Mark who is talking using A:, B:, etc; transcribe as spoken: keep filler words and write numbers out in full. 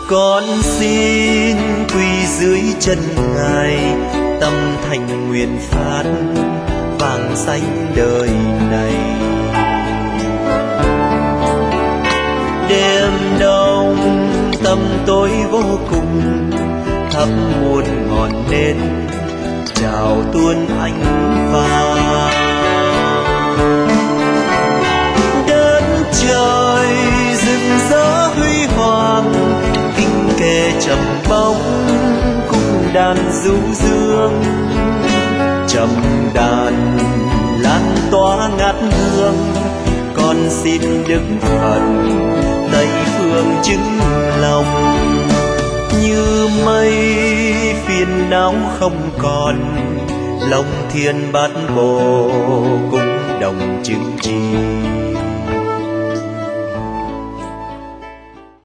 A: Con xin quỳ dưới chân Ngài, tâm thành nguyện phát vàng xanh đời này. Đêm đông tâm tối vô cùng, thắp muôn ngọn nến chào tuôn ánh vàng. Đất trời rực rỡ huy hoàng, kinh kề trầm bóng cung đàn du dương. Trầm đàn lan tỏa ngát hương, con xin Đức Phật Tây phương chứng lòng. Như mây phiền não không còn, lòng thiên bát bộ cũng đồng chứng chi.